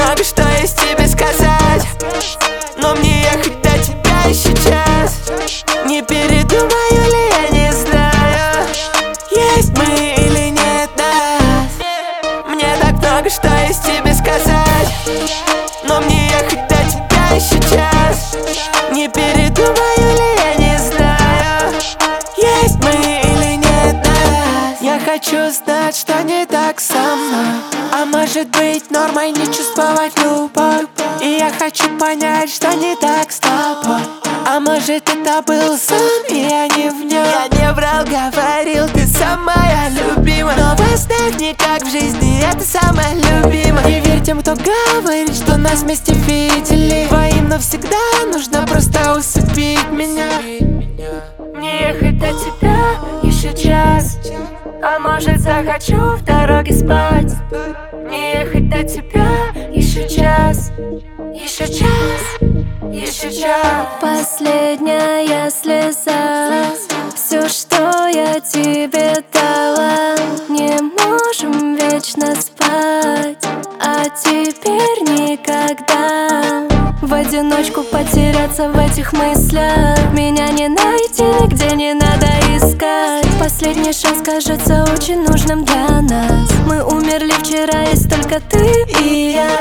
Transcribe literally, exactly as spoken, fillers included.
много что есть тебе сказать, но мне ехать до тебя и сейчас. Не передумаю ли, я не знаю, есть мы или нет нас. Мне так много что есть тебе сказать, но мне ехать до тебя и сейчас. Не передумаю ли, я не знаю, есть мы или нет нас. Я хочу знать, что не так со мной, а может быть нормой не чувствовать любовь. И я хочу понять, что не так с тобой, а может это был сон, и я не в нем. Я не врал, говорил, ты самая любимая, но поставь не как в жизни, это самая любимая. Не верь тем, кто говорит, что нас вместе видели. Двоим навсегда нужно просто усыпить меня. Мне ехать до тебя еще час, а может захочу в дороге спать. Мне ехать до тебя еще час, еще час, еще час. Последняя слеза, все, что я тебе дала. Не можем вечно спать, а теперь никогда. В одиночку потеряться в этих мыслях, меня не найти, нигде не надо искать. Последний шанс кажется очень нужным для нас. Мы умерли вчера, есть только ты и я.